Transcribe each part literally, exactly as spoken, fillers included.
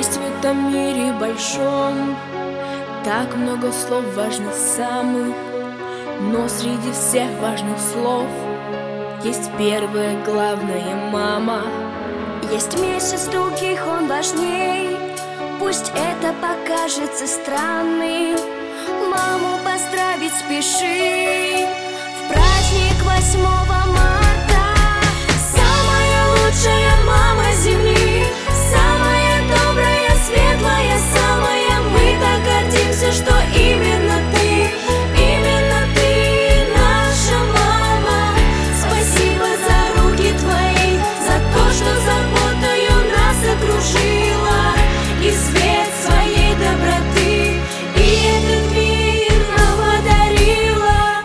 Есть в этом мире большом так много слов важных самых, но среди всех важных слов есть первое главное — мама. Есть месяц, других он важней, пусть это покажется странным. Маму поздравить спеши в праздник восьмого марта. Самая лучшая мама земли, самая добрая, светлая, самая. Мы так гордимся, что именно ты, именно ты наша мама. Спасибо за руки твои, за то, что заботою нас окружила, и свет своей доброты, и этот мир нам подарила.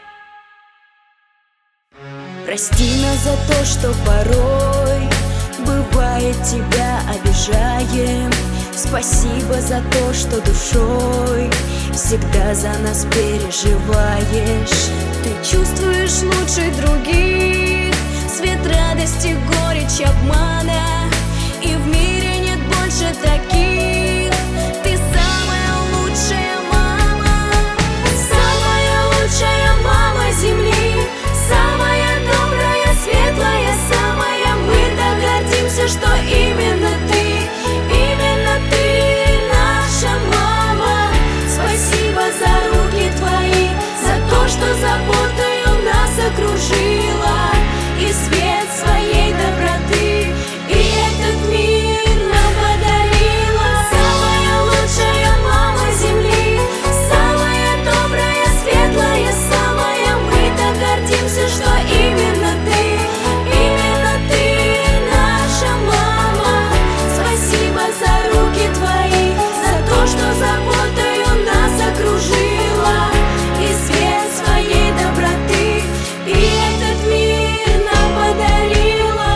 Прости нас за то, что порой бывает тебя обижаем. Спасибо за то, что душой всегда за нас переживаешь. Ты чувствуешь лучше других свет радости, горечь обмана, и в мире нет больше таких. Ты самая лучшая мама, самая лучшая мама земли, самая добрая, светлая, самая. Мы так гордимся, что именно ты, именно ты наша мама. Спасибо за руки твои, за то, что заботою нас окружила, и свет своей доброты, и этот мир нам подарила. Самая лучшая мама земли, самая добрая, светлая, самая. Мы так гордимся, что именно ты, именно ты наша мама. Спасибо за руки твои, за то, что заботою нас окружила, и свет своей доброты, и этот мир нам подарила.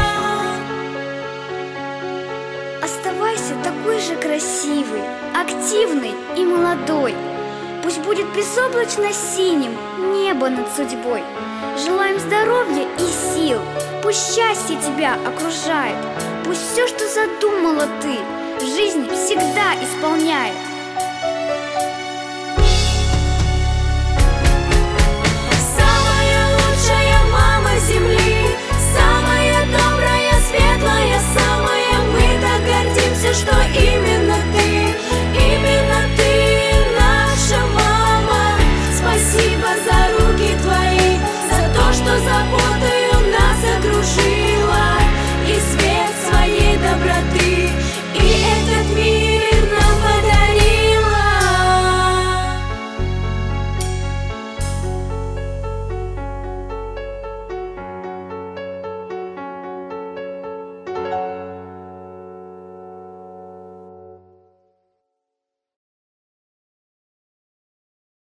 Оставайся такой же красивый, активный и молодой. Пусть будет безоблачно синим небо над судьбой. Желаем здоровья и сил, пусть счастье тебя окружает, пусть все, что задумала ты, жизнь всегда исполняет.